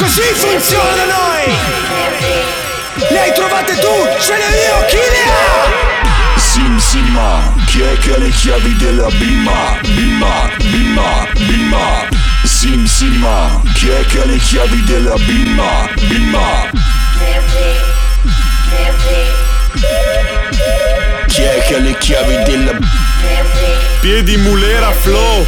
Così funziona da noi! Le hai trovate tu, ce le ho io, chi le ha? Sim, chi è che ha le chiavi della bimba? Bimba, bimba, bimba. Sim, chi è che ha le chiavi della bimba? Bimba. Chi è che ha le chiavi della Piedi mulera flow.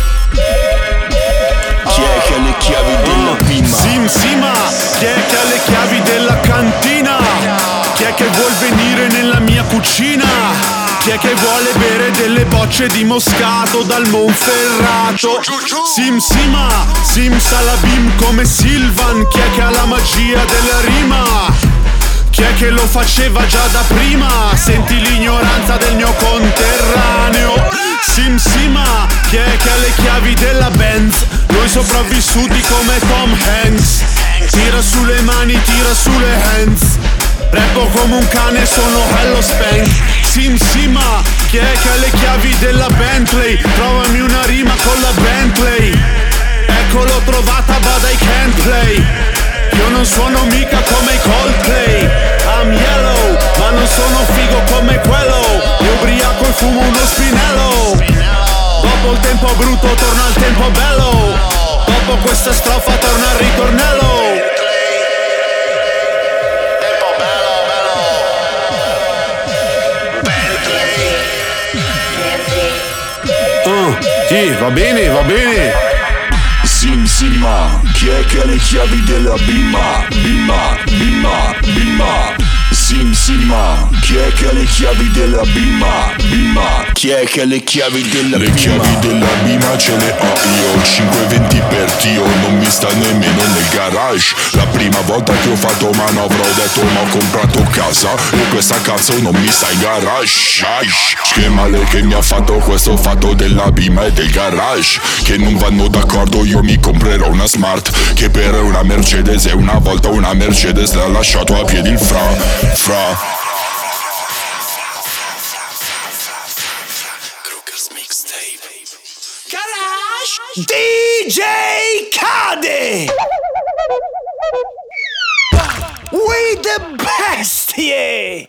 Chi è che ha le chiavi della bimba? Sima, chi è che ha le chiavi della cantina? Chi è che vuol venire nella mia cucina? Chi è che vuole bere delle bocce di moscato dal Monferrato? Simsalabim come Silvan. Chi è che ha la magia della rima? Chi è che lo faceva già da prima? Senti l'ignoranza del mio conterraneo. Sima, chi è che ha le chiavi della Benz? Noi sopravvissuti come Tom Hanks. Tira sulle mani, tira sulle hands. Rappo come un cane, sono Hello Spank. Sima, chi è che ha le chiavi della Bentley? Trovami una rima con la Bentley. Ecco l'ho trovata, but I can't play. Io non suono mica come i Coldplay. I'm yellow, ma non sono figo come quello. Io ubriaco e fumo uno spinello. Dopo il tempo brutto torna il tempo bello. Dopo questa strofa torna il ritornello. Sì, va bene, va bene. Sima, chi è che ha le chiavi della bimba? Bimba, bimba, bimba. Sima, chi è che ha le chiavi della bimba? Bimba. Chi è che ha le chiavi della bimba? Le chiavi della bimba ce le ho io. 520 per Dio, non mi sta nemmeno nel garage. La prima volta che ho fatto manovra ho detto ma ho comprato casa e questa cazzo non mi sta in garage. Che male che mi ha fatto questo fatto della bimba e del garage, che non vanno d'accordo. Io mi comprerò una Smart, che per una Mercedes, e una volta una Mercedes l'ha lasciato a piedi il fra. Garage DJ Cade! We the best, yeah!